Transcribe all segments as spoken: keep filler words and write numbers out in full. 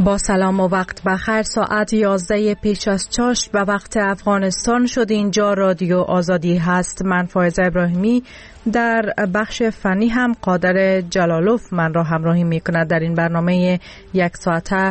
با سلام و وقت بخیر. ساعت یازده پیش از چاشت به وقت افغانستان شد. اینجا رادیو آزادی هست. من فائزه ابراهیمی. در بخش فنی هم قادر جلالوف من را همراهی می کند. در این برنامه یک ساعته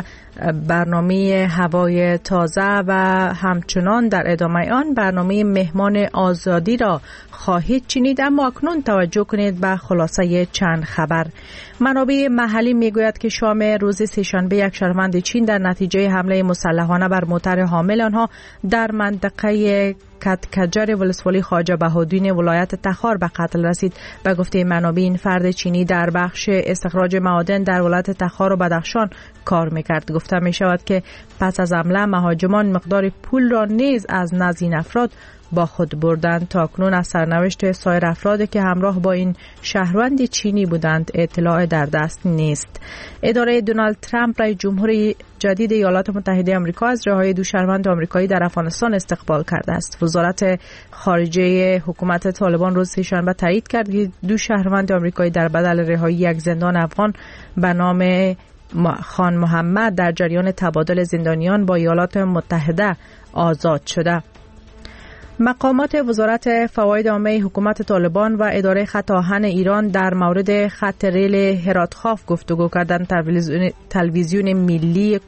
برنامه هوای تازه و همچنان در ادامه آن برنامه مهمان آزادی را خواهید شنید. اما اکنون توجه کنید به خلاصه چند خبر. منابع محلی میگوید که شام روز سه‌شنبه یک شهروند چین در نتیجه حمله مسلحانه بر موتر حامل آنها در منطقه کتکجر ولسوالی خواجه بهادین ولایت تخار به قتل رسید. به گفته منابع این فرد چینی در بخش استخراج معادن در ولایت تخار و بدخشان کار میکرد. گفته می شود که پس از حمله مهاجمان مقدار پول را نیز از نزد این افراد با خود بردند. تا اکنون از سرنوشت سایر افرادی که همراه با این شهروند چینی بودند اطلاع در دست نیست. اداره دونالد ترامپ رئیس جمهور جدید ایالات متحده آمریکا از رهایی دو شهروند آمریکایی در افغانستان استقبال کرده است. وزارت خارجه حکومت طالبان روز سه‌شنبه تایید کرد که دو شهروند آمریکایی در بدل رهایی یک زندان افغان به نام خان محمد در جریان تبادل زندانیان با ایالات متحده آزاد شده. مقامات وزارت فواید عامه حکومت طالبان و اداره خط آهن ایران در مورد خط ریل هرات خاف گفتگو کردند. تلویزیون, تلویزیون ملی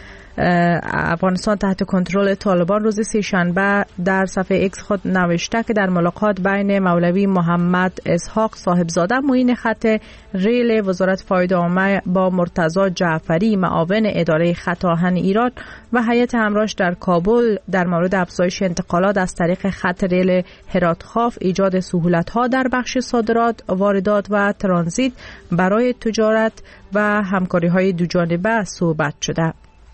افغانستان تحت کنترل طالبان روز سه‌شنبه در صفحه ایکس خود نوشته که در ملاقات بین مولوی محمد اسحاق صاحبزاده معین خط ریل وزارت فواید عامه با مرتضی جعفری معاون اداره خط آهن ایران و هیئت همراهش در کابل در مورد افزایش انتقالات از طریق خط ریل هرات خاف، ایجاد سهولت‌ها در بخش صادرات، واردات و ترانزیت برای تجارت و همکاری‌های دوجانبه صحبت شده.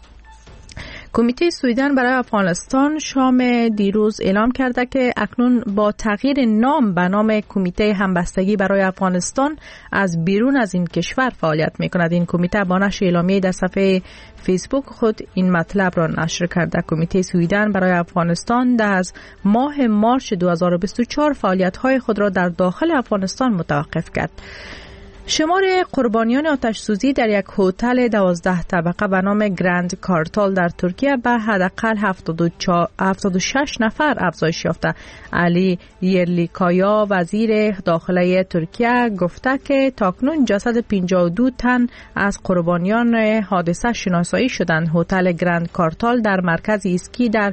کمیته سویدن برای افغانستان شام دیروز اعلام کرده که اکنون با تغییر نام به نام کمیته همبستگی برای افغانستان از بیرون از این کشور فعالیت می‌کند. این کمیته با نشر اعلامیه‌ای در صفحه فیسبوک خود این مطلب را نشر کرده. کمیته سویدن برای افغانستان در از ماه مارس دو هزار و بیست و چهار فعالیت‌های خود را در داخل افغانستان متوقف کرد. شمار قربانیان آتش سوزی در یک هتل دوازده طبقه به نام گرند کارتال در ترکیه به حداقل هفتاد و شش نفر افزایش یافته. علی یرلیکایا وزیر داخله ترکیه گفته که تاکنون جسد پنجاه و دو تن از قربانیان حادثه شناسایی شدند. هتل گرند کارتال در مرکز اسکی در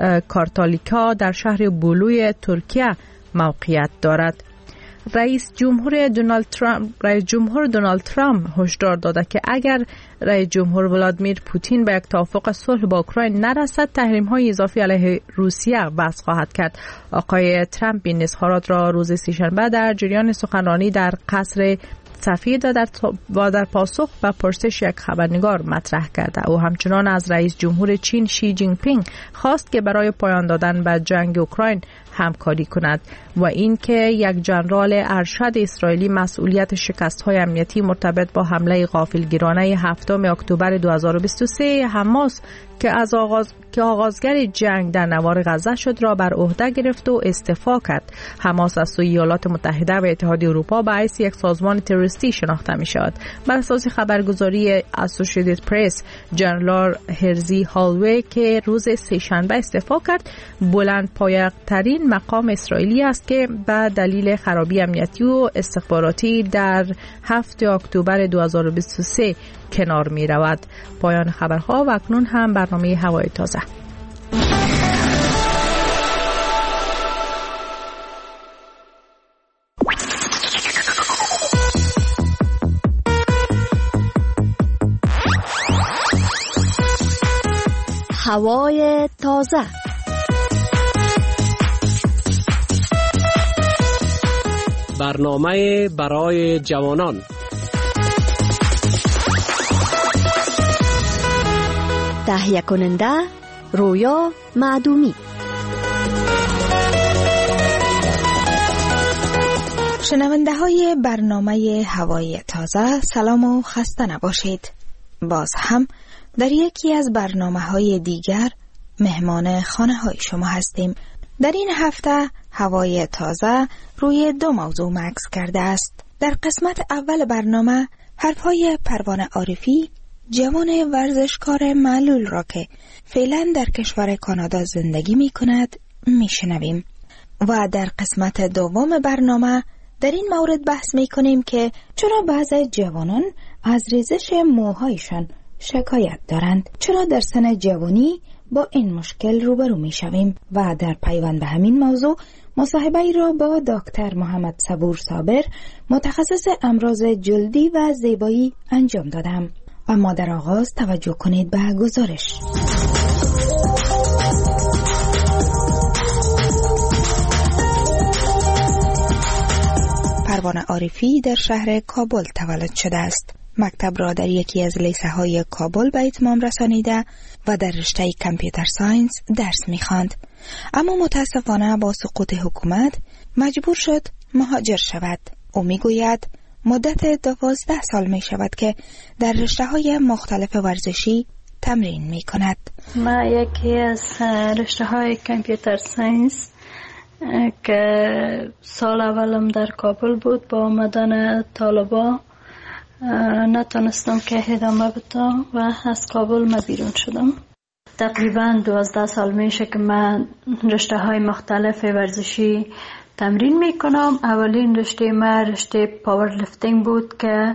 کارتالیکا در شهر بولوی ترکیه موقعیت دارد. رئیس جمهور دونالد ترامپ رئیس جمهور دونالد ترامپ هشدار داده که اگر رئیس جمهور ولادیمیر پوتین به یک توافق صلح با اوکراین نرسد تحریم‌های اضافی علیه روسیه وضع خواهد کرد. آقای ترامپ این اظهارات را روز سه‌شنبه در جریان سخنرانی در قصر سفید و در, و در پاسخ به پرسش یک خبرنگار مطرح کرده. او همچنان از رئیس جمهور چین شی جین پینگ خواست که برای پایان دادن به جنگ اوکراین همکاری کند و اینکه یک ژنرال ارشد اسرائیلی مسئولیت شکست‌های امنیتی مرتبط با حمله غافلگیرانه هفتم اکتبر دو هزار و بیست و سه حماس که از آغاز که آغازگر جنگ در نوار غزه شد را بر عهده گرفت و استعفا کرد. حماس از سوی ایالات متحده و اتحادیه اروپا به حیث یک سازمان تروریستی شناخته می شود. بر اساس خبرگزاری اسوسییتد پرس، جنرال هرزی هالوی که روز سه‌شنبه استعفا کرد بلند پایه‌ترین مقام اسرائیلی است که به دلیل خرابی امنیتی و استخباراتی در هفتم اکتبر دو هزار و بیست و سه کنار می رود. پایان خبرها و اکنون هم برنامه هوای تازه. هوای تازه. برنامه برای جوانان. تهیه کننده رویا معدومی. شنونده های برنامه هوای تازه، سلام و خسته نباشید. باز هم در یکی از برنامه های دیگر مهمان خانه های شما هستیم. در این هفته هوای تازه روی دو موضوع مکث کرده است. در قسمت اول برنامه حرفهای پروانه عارفی جوان ورزشکار معلول را که فعلا در کشور کانادا زندگی می کند می شنویم. و در قسمت دوم برنامه در این مورد بحث می کنیم که چرا بعضی جوانان از ریزش موهایشان شکایت دارند، چرا در سن جوانی با این مشکل روبرو می شویم. و در پیوند به همین موضوع مصاحبه ای را با دکتر محمد صبور صابر متخصص امراض جلدی و زیبایی انجام دادم. اما در آغاز توجه کنید به گزارش. پروانه عارفی در شهر کابل تولد شده است. مکتب را در یکی از لیسه های کابل به اتمام رسانیده و در رشته کامپیوتر ساینس درس می‌خواند. اما متاسفانه با سقوط حکومت مجبور شد مهاجر شود. او میگوید مدت دوازده سال می شود که در رشته های مختلف ورزشی تمرین می کند. ما یکی از رشته های کامپیوتر ساینس که سال اولم در کابل بود، با آمدن طالبا نتونستم که ادامه بدم و از کابل ما بیرون شدم. تقریبا دوازده سال میشه که من رشته های مختلف ورزشی تمرین میکنم. اولین رشته ما رشته پاور لیفتینگ بود که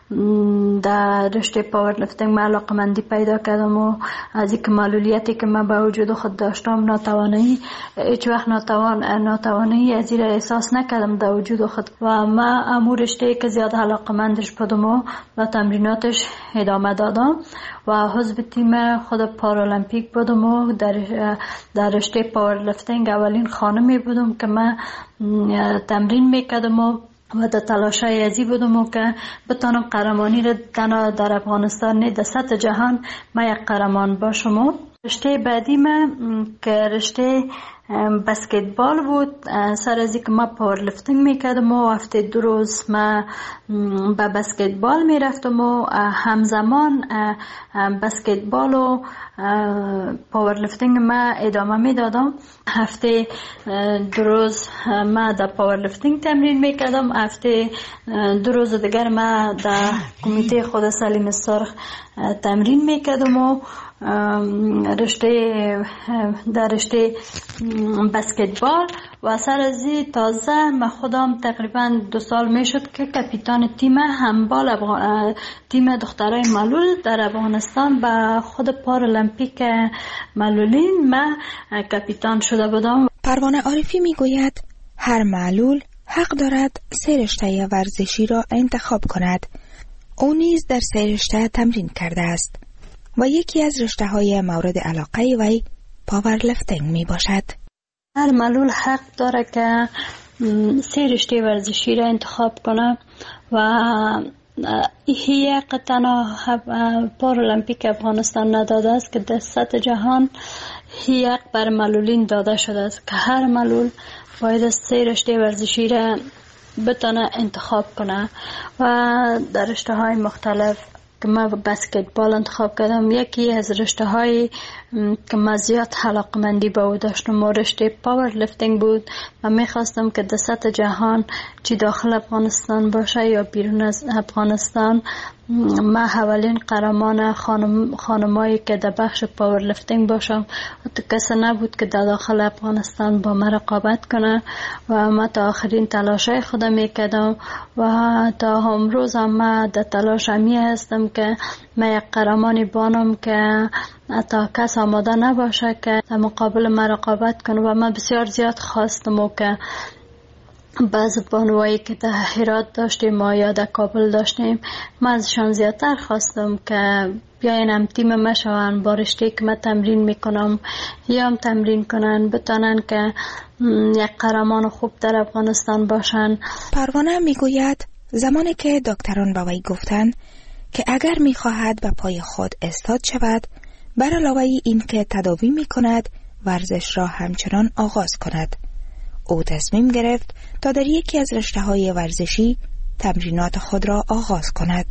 در رشته پاور لیفتینگ من علاقمندی پیدا کردم و از اینکه معلولیتی که من به وجود خود داشتم، ناتوانی، هیچ وقت ناتوان ناتوانی از این احساس نکردم در وجود خود و من امور رشته که زیاد علاقمندش بودم و به تمریناتش ادامه دادم و حزب تیم خود پارالمپیک بودم و در در رشته پاور لیفتینگ اولین خانمی بودم که من تمرین میکردم و و در تلاشای ازی بودم که بتانم قهرمانی را تنها در افغانستان نه در سطح جهان ما یک قهرمان باشم. رشته بعدی من که رشته بسکتبال بود. سر از اینکه ما پاور لیفتینگ میکردم و هفته دو روز ما به بسکتبال میرفتم و همزمان بسکتبال و پاور لیفتینگ ما ادامه میدادم. هفته دو روز ما در پاور لیفتینگ تمرین میکردم، هفته دو روز دیگر ما در کمیته خود سلیم سرخ تمرین میکردم و رشته در رشته بسکتبال و سر ازی تازه من خودم تقریبا دو سال میشد که کاپیتان تیم هندبال افغان... تیم دخترای معلول در افغانستان به خود پارالمپیک معلولین من کاپیتان شده بودم. پروانه عارفی میگوید هر معلول حق دارد سه رشته ورزشی را انتخاب کند. او نیز در سه رشته تمرین کرده است و یکی از رشته های مورد علاقه وی پاور لیفتینگ می باشد. هر معلول حق داره که سه رشته ورزشی را انتخاب کنه و یک تنها پارالمپیک افغانستان نداده است که در سطح جهان یک بر معلولین داده شده است که هر معلول باید سه رشته ورزشی را بتونه انتخاب کنه و در رشته های مختلف که من بسکتبال انتخاب کردم. یکی از رشته های که من زیاد علاقمندی به او داشتم و رشته پاور لیفتینگ بود و میخواستم که در سطح جهان چی داخل افغانستان باشه یا بیرون از افغانستان من اولین قهرمان خانم خانمایی که در بخش پاور لیفتینگ باشم و تو کسی نبود که در داخل افغانستان با من رقابت کنه و من تا آخرین تلاشای خودم میکردم و تا امروز هم من در تلاش همی هستم که من یک قهرمانی بانم که حتی کس آماده نباشه که در مقابل من رقابت کنه و من بسیار زیاد خواستم و که بعض بانوایی که در هرات داشتیم ما یا در کابل داشتیم من ازشان زیادتر خواستم که بیاین هم تیم ما شوان، با رشته که من تمرین میکنم یا هم تمرین کنن، بتانن که یک قهرمان خوب در افغانستان باشن. پروانه میگوید زمانی که دکتران با وی گفتند که اگر میخواهد به پای خود استاد شود، بر علاوه این که تداوی میکند ورزش را همچنان آغاز کند. او تصمیم گرفت تا در یکی از رشته‌های ورزشی تمرینات خود را آغاز کند.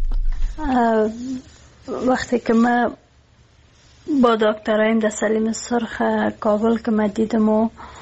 وقتی که من با دکترایم در سلیم سرخ کابل که من دیدم و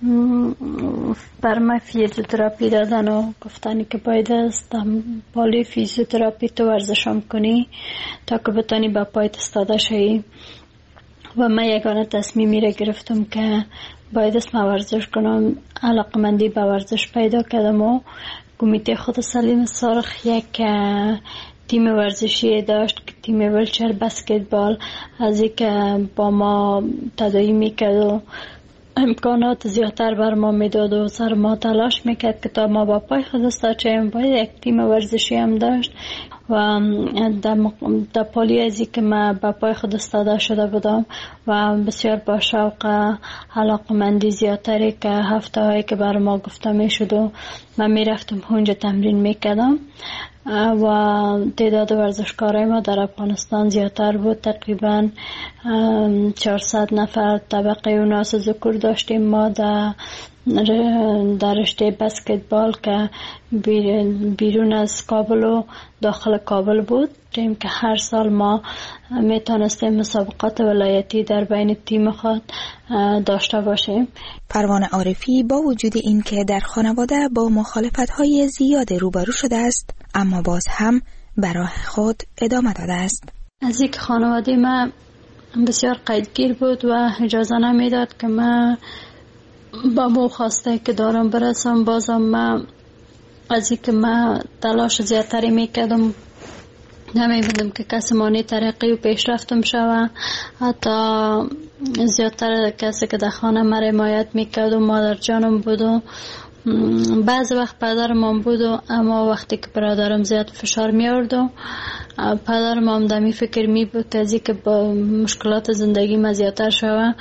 بر من فیزیوتراپی دادن و گفتن که باید از دنبال فیزیوتراپی تو ورزشم کنی تا که بتانی با پایت استاده شوی. و من یگانه تصمیمی را گرفتم که باید اسم ورزش کنم. علاقمندی به ورزش پیدا کردم و کمیته خود سلیم سرخ یک تیم ورزشی داشت که تیم ویلچر بسکتبال، از این که با ما تداعی میکرد و امکانات زیادتر بر ما میداد و سر ما تلاش میکرد که تا ما با پای خود استاچیم. باید یک تیم ورزشی هم داشت و در پالی ازی که من با پای خود استاده شده بودم و بسیار با شوق علاقمندی زیادتری که هفته هایی که بر ما گفته میشد و من میرفتم اونجا تمرین میکردم و تعداد ورزشکارای ما در افغانستان زیادتر بود. تقریبا چهارصد نفر طبقه اوناس ذکور داشتیم ما در در رشته بسکتبال که بیرون از کابل و داخل کابل بود. تیم که هر سال ما میتونستیم مسابقات ولایتی در بین تیم خود داشته باشیم. پروانه عارفی با وجود این که در خانواده با مخالفت‌های زیاد روبرو شده است، اما باز هم برای خود ادامه داده است. از یک خانواده ما بسیار قیدگیر بود و اجازه نمیداد که من با مو خواسته که دارم برسم. بازم من از این که من تلاش زیادتری میکردم، نمیبودم که کسی مانی ترقی و پیشرفتم شوه. حتی زیادتر کسی که در خانه من حمایت میکرد و مادر جانم بود و بعض وقت پدرم هم بود و اما وقتی که برادرم زیاد فشار می آورد و پدرم هم دمی فکر می بود که ازی که با مشکلات زندگی ما زیادتر شوه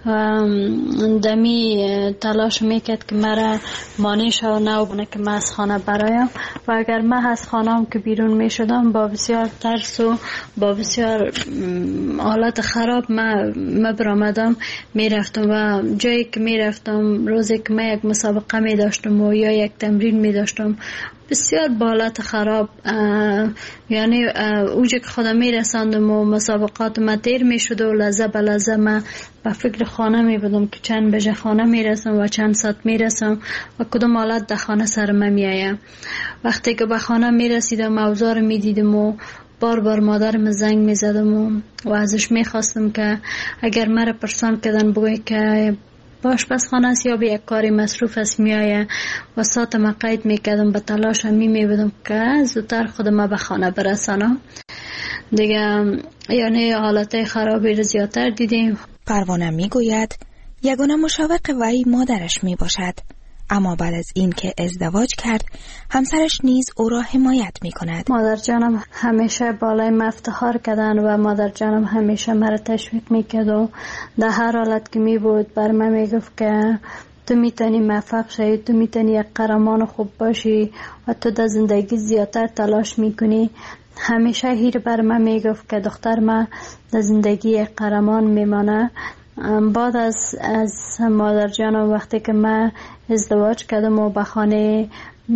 دمی تلاش میکرد که مرا مانع شو نه بونه که من از خانه برایم. و اگر من از خانه هم که بیرون می شدم با بسیار ترس و با بسیار حالت خراب من برآمدم می رفتم و جایی که می رفتم روزی که من یک مسابقه می داشتم و یا یک تمرین می داشتم بسیار بالات خراب، یعنی اوجه که خودم می رساندم و مسابقات ما تیر می شد و لحظه به لحظه ما به فکر خانه می بودم که چند بجه خانه می رسم و چند ساعت می رسم و کدام حالت در خانه سر من می آیم. وقتی که به خانه می رسیدم اوضاع می دیدم و بار بار مادرم زنگ می زدم و, و ازش می خواستم که اگر مرا پرسان کردن بگوی که باش بس خانه است یا به یک کاری مصروف است می آیه و ساعت ما قید می کردم. به تلاش می می بودم که زودتر خود ما به خانه برسانم دیگه. یعنی حالت خرابی رو زیادتر دیدیم. پروانه می گوید یگانه مشوق وی مادرش می باشد، اما بعد از این که ازدواج کرد همسرش نیز او را حمایت می کند. مادر جانم همیشه بالای من افتخار کردن و مادر جانم همیشه مرا تشویق می کرد و در هر حالت که می بود بر من می گفت که تو میتونی موفق شی، تو میتونی یک قهرمان خوب باشی و تو در زندگی زیادتر تلاش میکنی. همیشه هیر بر من می گفت که دختر من در زندگی یک قهرمان میمانه. بعد از از مادر جانم وقتی که من ازدواج کردم و به خانه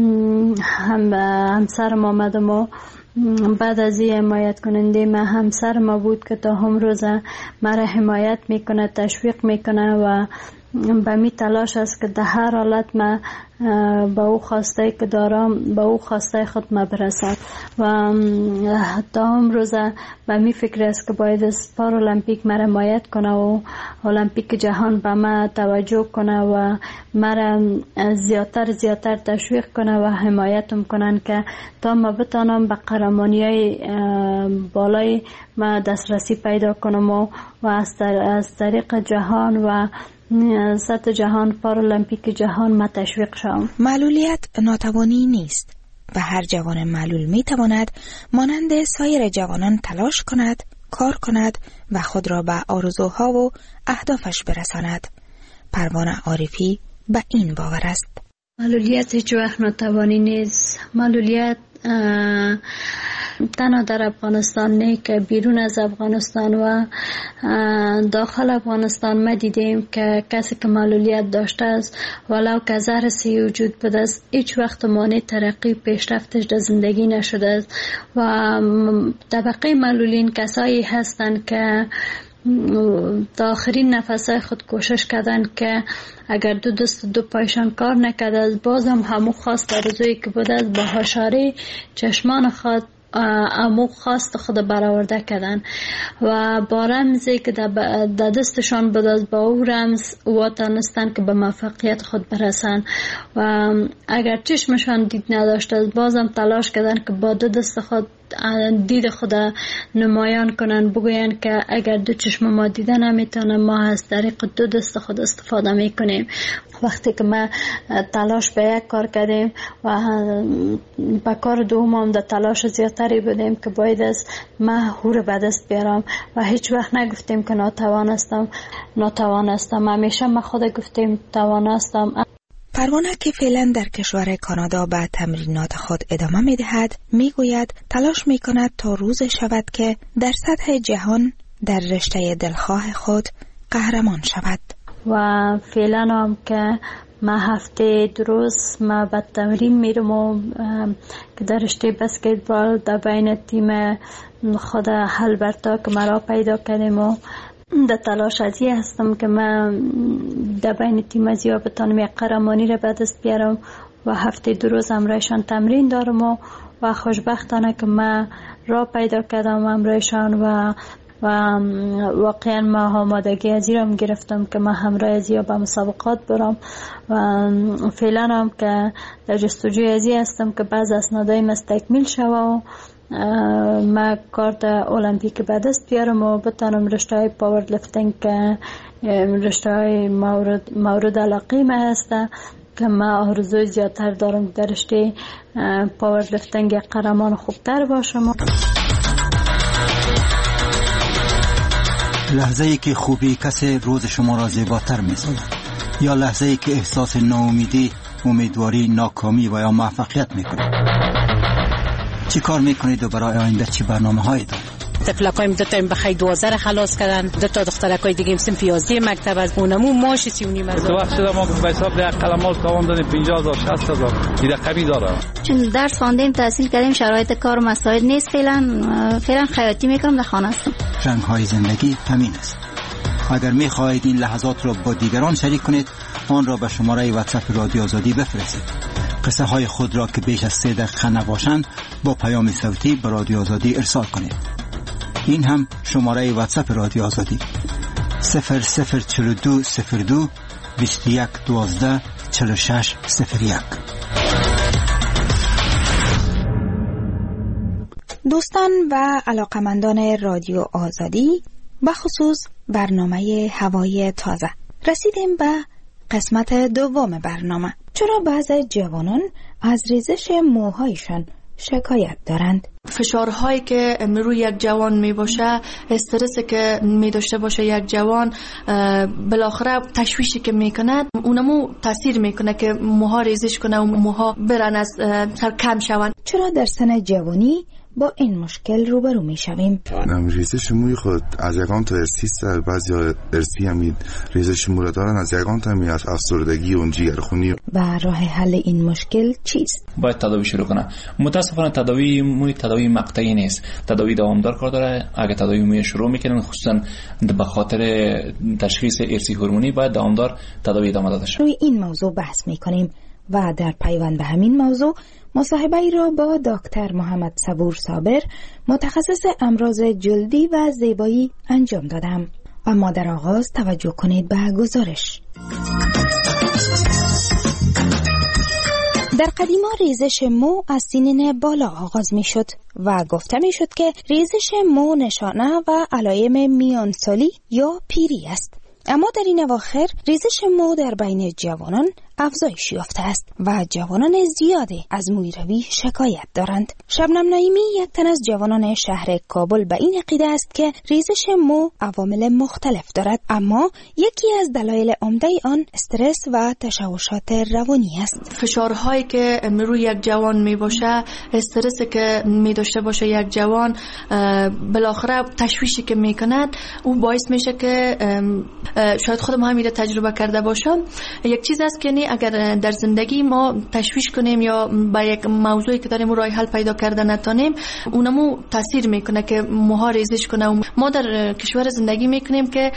هم همسرم آمدم و بعد از این حمایت کننده من همسر ما بود که تا هم روزه مرا حمایت میکنه، تشویق میکنه و به می تلاش است که در هر حالت ما با او خواسته که دارم با او خواسته خود ما برسد و تا هم روزه به می فکر است که باید از پارالمپیک مرا حمایت کنه و المپیک جهان به ما توجه کنه و مرا زیادتر زیادتر تشویق کنه و حمایتم کنن که تا ما بتانم به قهرمانی‌های بالای ما دسترسی پیدا کنم و از طریق جهان و سطح جهان پارالمپیک جهان ما تشویق شوم. معلولیت ناتوانی نیست و هر جوان معلول می تواند مانند سایر جوانان تلاش کند، کار کند و خود را به آرزوها و اهدافش برساند. پروانه عارفی به این باور است. معلولیت هیچ وقت ناتوانی نیست. معلولیت تنها در افغانستان نه که بیرون از افغانستان و داخل افغانستان ما دیدیم که کسی که معلولیت داشته است ولو که زهر سی وجود بوده است هیچ وقت مانع ترقی پیشرفتش در زندگی نشده است و طبقه معلولین کسایی هستند که تا آخرین نفسای خود کوشش کردن که اگر دو دست دو پایشان کار نکرد از بازم همو خواست آرزویی که بود از با هشاری چشمان خود امو خواست خود برآورده کردن و با رمزی که در دستشان بود از با او رمز واتانستن که به موفقیت خود برسن و اگر چشمشان دید نداشت از بازم تلاش کردن که با دو دست خود دید خود نمایان کنن، بگوین که اگر دو چشم ما دیده نمیتونه ما از طریق دو دست خود استفاده میکنیم. وقتی که ما تلاش به یک کار کردیم و به کار دوم هم در تلاش زیادتری بودیم که باید از ما هور به دست بیارم و هیچ وقت نگفتیم که ناتوانستم ناتوانستم همیشه ما خود گفتیم توانستم. پروانه که فعلا در کشور کانادا به تمرینات خود ادامه می دهد می گوید تلاش می کند تا روز شود که در سطح جهان در رشته دلخواه خود قهرمان شود. و فعلا هم که ما هفته دو روز ما به تمرین میرم و که در رشته بسکتبال در بین تیم خود هلبرتا که مرا پیدا کردیم و در تلاش ازی هستم که من در بین تیم ازیا بتانم یک قهرمانی را به دست بیارم و هفته دو روز امرایشان تمرین دارم و, و خوشبختانه که من را پیدا کردم امرایشان و و واقعا ما آمادگی ازی را گرفتم که من همراه ازیا به مسابقات برم و فعلا هم که در جستجوی ازی هستم که بعض اسنادای مستکمیل شوه و ما کارت المپیک به دست بیارم و بتانم رشته های پاور لفتینگ که رشته های مورد, مورد علاقه ما هسته که ما آرزوی زیادتر دارم در رشته پاور لفتینگ قهرمان خوبتر باشم. لحظه ای که خوبی کسی روز شما را زیباتر می سازد یا لحظه ای که احساس ناامیدی، امیدواری، ناکامی و یا موفقیت می کنید. چی کار می کنید و برای آینده چی برنامه هایی دارید؟ تفلکایم دو تا این بخی دوازده خلاص کردن، دو تا دخترکای دیگه سن پیازده مکتب از اونمو ماش سی و نیم از تو وقت شده ما به حساب یک قلمال تاوان دادیم پنجاه هزار شصت هزار دیده قبی داره. چون درس خواندیم تحصیل کردیم شرایط کار مساعد نیست، فعلا فعلا خیاطی میکنم در خانه هستم. رنگ های زندگی همین است. اگر می خواهید این لحظات را با دیگران شریک کنید آن را به شماره واتساپ رادیو آزادی بفرستید. قصه های خود را که بیش از سه دقیقه نباشند با پیام صوتی به رادیو آزادی ارسال کنید. این هم شماره واتساپ رادیو آزادی صفر صفر چهل و دو صفر دو بیست و یک دوازده چهل و شش صفر یک. دوستان و علاقمندان رادیو آزادی، بخصوص برنامه هوای تازه، رسیدیم به قسمت دوم برنامه. چرا بعض جوانان از ریزش موهایشان شکایت دارند؟ فشارهایی که روی یک جوان می باشه، استرسی که می داشته باشه یک جوان، بالاخره تشویشی که می کند اونمو تاثیر می کنه که موها ریزش کنه و موها برن از سر کم شوند. چرا در سن جوانی با این مشکل روبرو می شویم؟ ریزش موی خود از یکان تا ارسی است، بعضی ارسی هم ریزش مو را دارن، از یکان تا می از افسردگی و جگرخونی. و راه حل این مشکل چیست؟ باید تداوی شروع کنه. متاسفانه تداوی موی تداوی مقطعی نیست، تداوی دوامدار کار داره. اگه تداوی موی شروع میکنن خصوصا به خاطر تشخیص ارسی هورمونی باید دوامدار تداوی ادامه داده شه. روی این موضوع بحث میکنیم و در پیوند به همین موضوع مصاحبه ای را با دکتر محمد صبور صابر، متخصص امراض جلدی و زیبایی انجام دادم. اما در آغاز توجه کنید به گزارش. در قدیما ریزش مو از سنین بالا آغاز می شد و گفته می شد که ریزش مو نشانه و علائم میانسالی یا پیری است. اما در این اواخر ریزش مو در بین جوانان افزایش یافته است و جوانان زیادی از مویروی شکایت دارند. شبنم نعیمی، یک تن از جوانان شهر کابل، به این عقیده است که ریزش مو عوامل مختلف دارد، اما یکی از دلایل عمده آن استرس و تشوشات روانی است. فشارهایی که روی یک جوان می باشه، استرسی که می داشته باشه یک جوان، بالاخره تشویشی که می کند او باعث میشه که شاید خودم هم میره تجربه کرده باشم. یک چیز است که نه اگر در زندگی ما تشویش کنیم یا با یک موضوعی که داریم راه حل پیدا کرده نتونیم، اونمو تاثیر میکنه که موها ریزش کنه. ما در کشور زندگی میکنیم که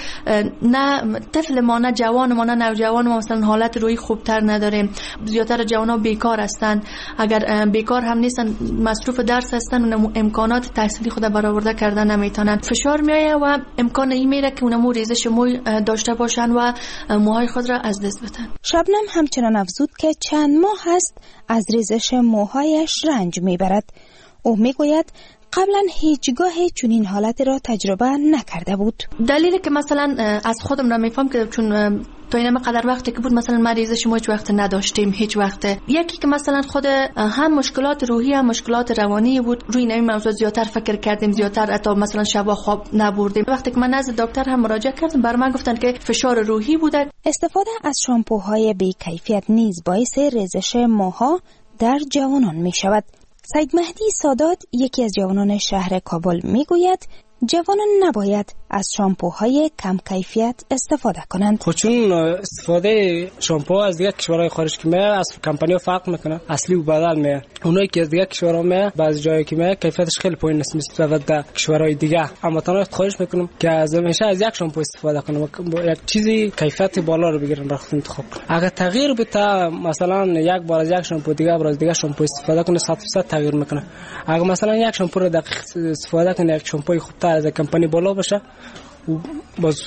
نه طفل ما نه جوان ما نه نوجوان ما مثلا حالت روحی خوبتر نداریم. زیادتر جوانا بیکار هستند. اگر بیکار هم نیستن مصروف درس هستن، اون امکانات تحصیلی خود برآورده کردن نمیتونن. فشار میایه و امکان این میره که اونمو ریزش موی داشته باشن و موهای خود را از دست بدن. شبنم همچنان افزود که چند ماه هست از ریزش موهایش رنج میبرد. او میگوید قبلا هیچگاه چنین حالت را تجربه نکرده بود. دلیلی که مثلا از خودم را میفهم که چون تا این قدر وقتی که بود مثلا ما ریزش ما هیچ وقت نداشتیم، هیچ وقت. یکی که مثلا خود هم مشکلات روحی هم مشکلات روانی بود، روی این موضوع زیادتر فکر کردیم، زیادتر حتی مثلا شب خواب نبردیم. وقتی که من نزد دکتر هم مراجعه کردم، بر من گفتن که فشار روحی بوده. استفاده از شامپوهای بی کیفیت نیز باعث ریزش موها در جوانان می شود. سید مهدی سادات یکی از جوانان شهر کابل میگوید جوانان نباید از شامپوهای کم کیفیت استفاده کنند. خب چون استفاده شامپو از دیگه کشورهای خارج که میاد از کمپانی‌ها فرق میکنه، اصلی و بدل میاد. اونایی که از دیگه کشورها میاد بعضی جایی که میاد کیفیتش خیلی پایین است نسبت به کشورهای دیگه. اما تنها خواهش میکنم که از همیشه از یک شامپو استفاده کنم، یک چیزی کیفیت بالا رو بگیرن برای خودت انتخاب کنن. اگر تغییر بده مثلا یک بار از یک شامپو دیگه بار از دیگه شامپو استفاده کنه صد درصد تغییر میکنه. اگر مثلا یک شامپو رو دقیق استفاده کنه، یک شامپوی خوبتر از کمپانی بالا باشه و باز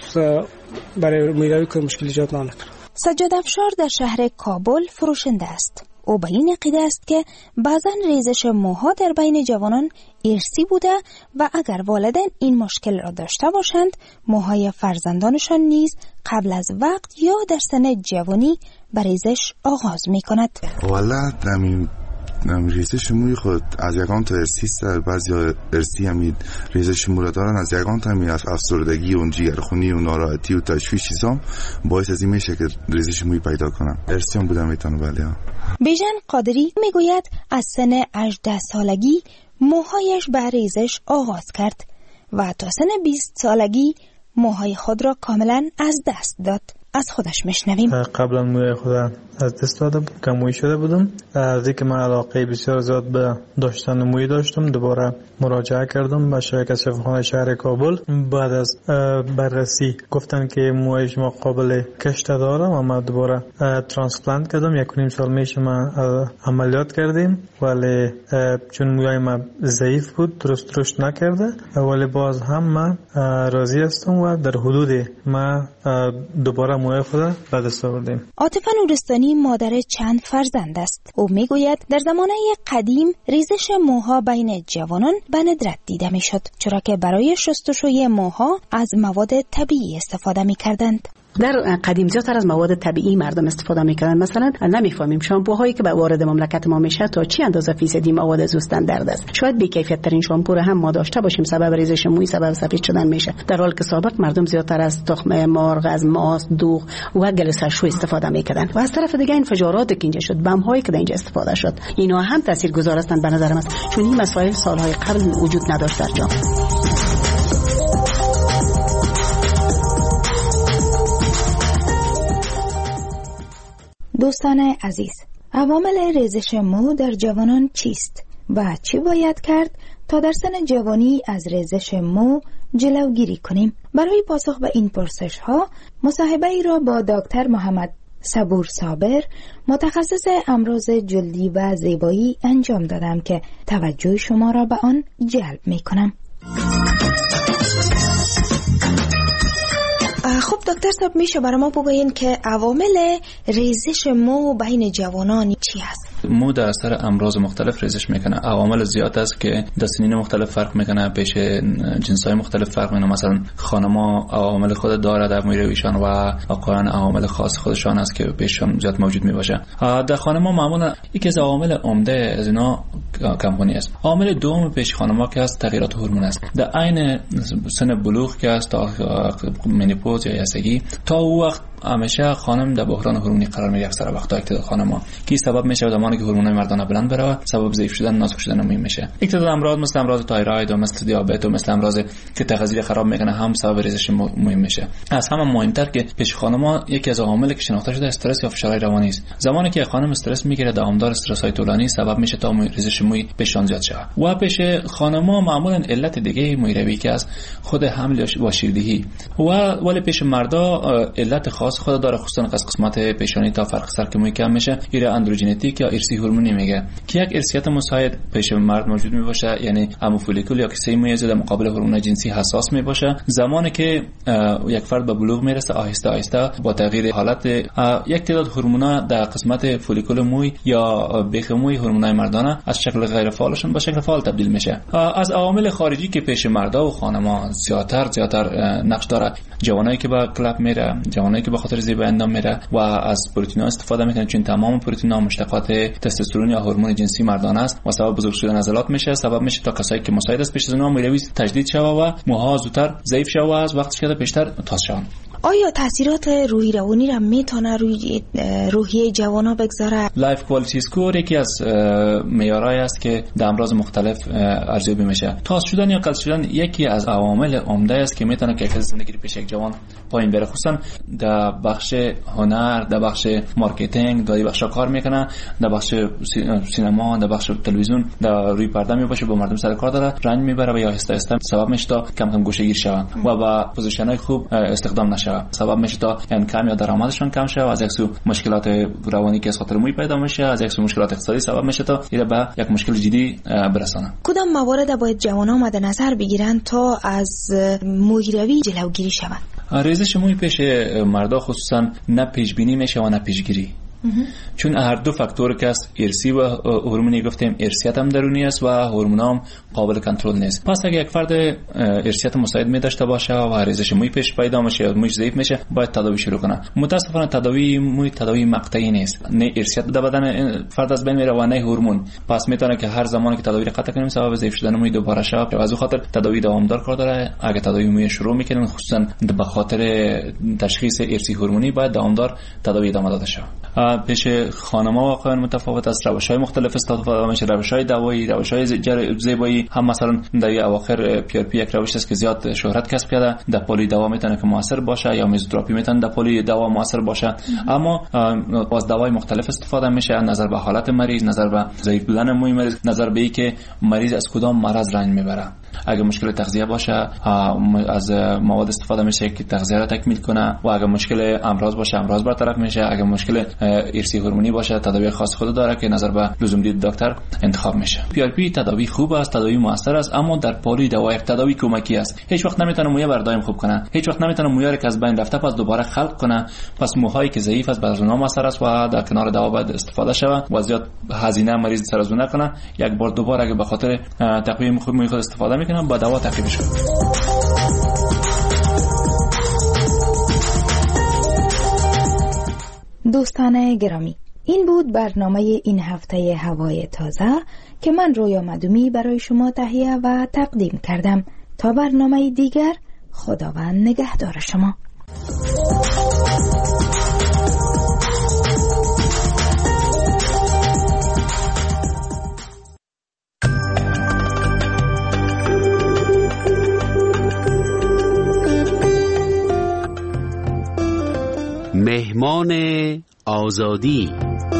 برای میروی که مشکل ایجاد نکنه. سجاد افشار در شهر کابل فروشنده است. او به این عقیده است که بعضا ریزش موها در بین جوانان ارثی بوده و اگر والدین این مشکل را داشته باشند، موهای فرزندانشان نیز قبل از وقت یا در سن جوانی به ریزش آغاز می کند. والا همین ریزش موی خود از یکان تا ارسی است، بعضی ارسی همین ریزش مو را دارن، از یکان تا همین از افسردگی و جگرخونی و ناراحتی و تشویش چیزام باعث از این میشه که ریزش موی پیدا کنم. ارسی هم بودم میتونه. بله. بیژن قادری میگوید از سن هجده سالگی موهایش به ریزش آغاز کرد و تا سن بیست سالگی موهای خود را کاملا از دست داد. از خودش میشنویم. قبلا موی خود از دست داده بود، کموی شده بودم. از اینکه من علاقه بسیار زیاد به داشتن موی داشتم، دوباره مراجعه کردم به شرکت شفاخانه شهر کابل. بعد از بررسی گفتن که موی شما قابل کشت داره و ما دوباره ترانسپلانت کردم. یک و نیم سال میشه ما عملیات کردیم، ولی چون موی ما ضعیف بود درست رشد نکرده، ولی باز هم من راضی هستم و در حدود ما دوباره موی خود به دست آوردیم. عاطفه نورستانی مادر چند فرزند است. او میگوید در زمانه قدیم ریزش موها بین جوانان به ندرت دیده میشد، چرا که برای شستشوی موها از مواد طبیعی استفاده میکردند. در قدیم زیادتر از مواد طبیعی مردم استفاده میکنن. مثلا نمیفهمیم شامپوهایی که به وارد مملکت ما میشه تا چی اندازه فیصدی مواد زوستن درد است. شاید بی کیفیت ترین شامپو رو هم ما داشته باشیم، سبب ریزش موی، سبب سفید شدن میشه، در حالی که سابق مردم زیادتر از تخم مرغ، از ماست، دوغ و گلسشو استفاده میکردن. و از طرف دیگه انفجارات که اینجا شد، بم هایی که در اینجا استفاده شد، اینا هم تاثیرگذار هستند به نظر من، چون این مسائل سالهای قبل وجود نداشت در جامعه. دوستان عزیز، عوامل ریزش مو در جوانان چیست و چی باید کرد تا در سن جوانی از ریزش مو جلوگیری کنیم؟ برای پاسخ به این پرسش ها مصاحبه ای را با دکتر محمد صبور صابر، متخصص امراض جلدی و زیبایی انجام دادم که توجه شما را به آن جلب می کنم. خب دکتر صاحب، میشه برای ما بگوین که عوامل ریزش مو بین جوانان چی هست؟ مو در اثر امراض مختلف ریزش میکنه. عوامل زیاد است که در سنین مختلف فرق میکنه، پیش جنسای مختلف فرق میکنه. مثلا خانم‌ها عوامل خود داره در موی رویشان و آقایان عوامل خاص خودشان است که پیششان زیاد موجود میباشه. در خانم‌ها معمولا یکی از عوامل عمده از اینا کمخونی است. عامل دوم پیش خانم‌ها که است تغییرات هورمون است. در عین سن بلوغ که است تا منیپوز یا یسگی، تا او وقت همیشه خانم در بحران هورمونی قرار میگیره. اکثر وقتا اکتداد خانم‌ها کی سبب میشه زمانی که هورمونای مردانه بلند بره، سبب ضعیف شدن، نازک شدن موی میشه. اکتداد امراض مثل امراض تایروید و مثل دیابت و مثل امراض که تغذیه خراب میکنه هم سبب ریزش موی میشه. از همه مهمتر که پیش خانم‌ها یکی از عواملی که شناخته شده استرس یا فشار روانی است. زمانی که خانم استرس میگیره، دوامدار استرس های طولانی سبب میشه تا موی ریزش موی بهشان زیاد شه. و پیش خانم‌ها معمولا علت دیگه موی روی که از خود حمل و شیردهی و ولی پیش مردا علت خاص خود داره، خصوصا از قسمت پیشانی تا فرق سر که موی کم میشه، ایره اندروژنتیک یا ارثی هورمونی میگه که یک ارثیت مساعد پیش مرد موجود میباشه، یعنی امو فولیکول یا کیسه موی در مقابل هورمون جنسی حساس میباشه. زمانی که یک فرد به بلوغ میرسه، آهسته آهسته با تغییر حالت یک تعداد هورمونا در قسمت فولیکول موی یا بیخ موی، هورمونای مردانه از شکل غیر فعالشون به شکل فعال تبدیل میشه. از عوامل خارجی که پیش مردا و خانم‌ها زیادتر زیادتر نقش داره، جوانایی که با کلاب میره، جوانایی که به خاطر زیبا اندام میره و از پروتئین استفاده میکنه، چون تمام پروتئین ها مشتقات تستوسترون یا هورمون جنسی مردانه است و سبب بزرگ شدن عضلات میشه، سبب میشه تا کسایی که مساعد است پیش از اونها موی تجدید شوه و موها زودتر ضعیف شوه و از وقتی که پیشتر تاس شوند. آیا تاثیرات روحی روانی را میتونه روی روحیه جوانا بگذاره؟ لایف کوالیتی اسکور یکی از معیارهایی است که در امراض مختلف ارزیابی میشه. تاس شدن یا قلط شدن یکی از عوامل عمده است که میتونه کیفیت زندگی پیش یک جوان پایین بره، خصوصا در بخش هنر، در بخش مارکتینگ، در بخش کار میکنه، در بخش سینما، در بخش تلویزیون، در روی پرده میباشه، با مردم سر کار داره، رنج میبره و یا آهسته آهسته سبب میشه تا کم کم گوشه‌گیر شون و با پوزیشن‌های خوب استخدام نشه، سبب میشه تا انکم یا درآمدشون کم شه و از یک سو مشکلات روانی که از خاطر موی پیدا میشه، از یک سو مشکلات اقتصادی سبب میشه تا اینا به یک مشکل جدی برسانه. کدام موارد باید جوانان مد نظر بگیرن تا از موی روی جلوگیری شود؟ ریزش موی پیش مردا خصوصا نه پیش بینی میشه و نه پیشگیری، چون هر دو فاکتور که است، ارثی و هورمونی گفتیم، ارثیت هم درونی است و هورمون هم قابل کنترل نیست. پس اگه یک فرد ارثیت مساعد می داشته باشه و ریزش موی پیش پیدا میشه یا موی ضعیف میشه، باید تداوی شروع کنه. متاسفانه تداوی موی تداوی مقطعی نیست، نه ارثیت در بدن فرد از بین میره و نه هورمون. پس میتونه که هر زمانی که تداوی را قطع کنیم سبب ضعیف شدن موی دوباره شه. از اون خاطر تداوی دوامدار کار داره. اگه تداوی موی شروع میکنن، خصوصا به خاطر تشخیص ارثی هورمونی، باید دوامدار تداوی ادامه داده شه. پیش خانم‌ها واقعا متفاوت است، روش‌های مختلف استفاده میشه، روش‌های دوایی، روش‌های زیبایی. هم مثلا در اواخر پی آر پی یک روش است که زیاد شهرت کسب کرده، در پلی دوا میتونه که موثر باشه، یا میزوتراپی میتونه در پلی دوا موثر باشه، اما از دوای مختلف استفاده میشه، نظر به حالت مریض، نظر به ضعیف بودن موی مریض، نظر به اینکه مریض از کدام مرض رنج میبره. اگه مشکل تغذیه باشه، از مواد استفاده میشه که تغذیه را تکمیل کنه، و اگه مشکل امراض باشه، امراض برطرف میشه. اگه مشکل ارثی هورمونی باشه، تداوی خاص خود داره که نظر به لزوم دید دکتر انتخاب میشه. پی آر پی تداوی خوب است، تداوی موثر است، اما در پالی دوا یک تداوی کمکی است. هیچ وقت نمیتونه موی بردایم خوب کنه، هیچ وقت نمیتونه موی را که از بین رفته پس دوباره خلق کنه. پس موهایی که ضعیف است بر اونها موثر است و در کنار دوا باید استفاده شود و زیاد هزینه مریض سر از نکنه. یک بار دوباره اگه به خاطر تقویم خوب موی خود استفاده میکنه، با دوا تعقیبش کنه. دوستان گرامی، این بود برنامه این هفته هوای تازه که من رویا مدومی برای شما تهیه و تقدیم کردم. تا برنامه دیگر، خداوند نگهدار شما. مهمان آزادی.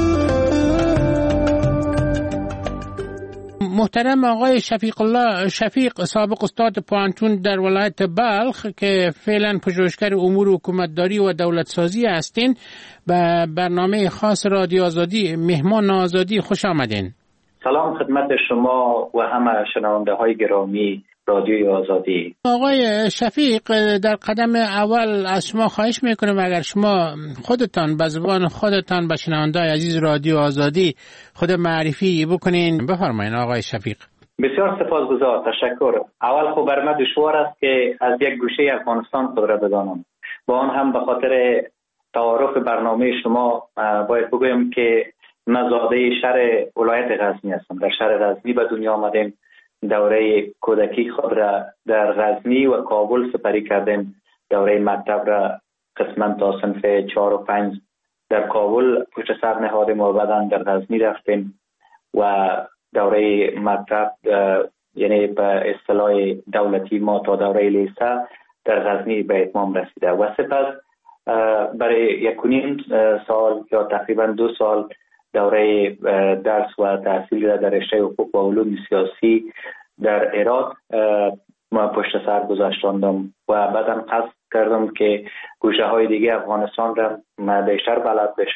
محترم آقای شفیق الله شفیق، سابق استاد پوانتون در ولایت بلخ که فعلا پژوهشگر امور حکومتداری و دولت سازی هستین، به برنامه خاص رادیو آزادی مهمان آزادی خوش آمدین. سلام خدمت شما و همه شنونده های گرامی رادیوی آزادی. آقای شفیق، در قدم اول از شما خواهش میکنم اگر شما خودتان به زبان خودتان به شنونده‌های عزیز رادیو آزادی خود معرفی بکنین. بفرمایید آقای شفیق. بسیار سپاسگزار، تشکر. اول خب بر من دشوار است که از یک گوشه افغانستان خود را بدانم، با آن هم به خاطر تعارف برنامه شما باید بگویم که من زاده شهر ولایت غزنی هستم. در شهر غزنی به دنیا آمدیم، دوره کودکی خود را در غزنی و کابل سپری کردیم، دوره مکتب را قسما تا صنف چهار و پنج در کابل پشت سر نهادیم و بعدا در غزنی رفتیم و دوره مکتب یعنی به اصطلاح دولتی ما تا دوره لیسه در غزنی به اتمام رسیده و سپس برای یک و نیم سال یا تقریبا دو سال دوره درس و تحصیل در رشته حقوق و علوم سیاسی در عراق ما پشت سر گذاشتم و بعدا قصد کردم که گوشه های دیگه افغانستان را بیشتر بلد بشم